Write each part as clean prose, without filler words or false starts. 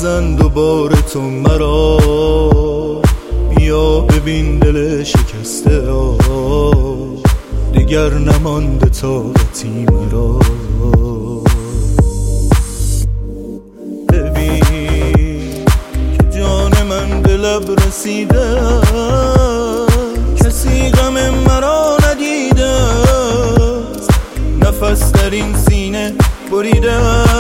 بزن دوباره تو مرا، بیا ببین دل شکسته دیگر نمانده طاقتی مرا. ببین که جان من به لب رسیده، کسی غم مرا ندیده، نفس در این سینه بریده.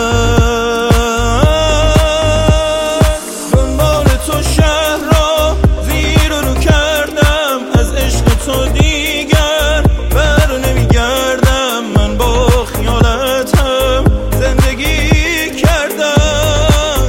دنبال تو شهر را زیر و رو کردم، از عشق تو دیگر بر نمیگردم. من با خیالتم زندگی کردم،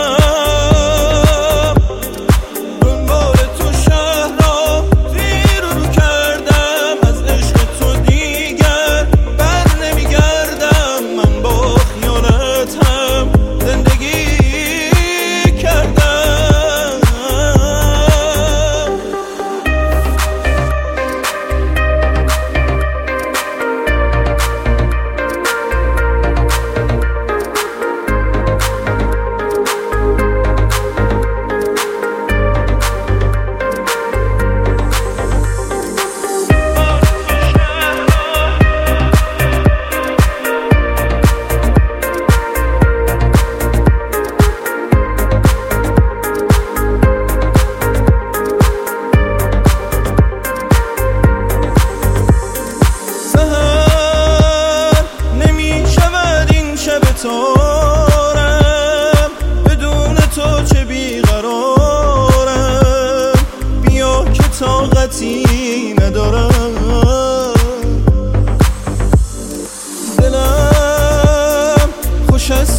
دنبال تو شهر را زیر و رو کردم، از عشق تو دیگر بر نمیگردم. من با خیالتم زندگی کردم. تارم بدون تو چه بیقرارم، بیا که طاقتی ندارم. دلم خوش از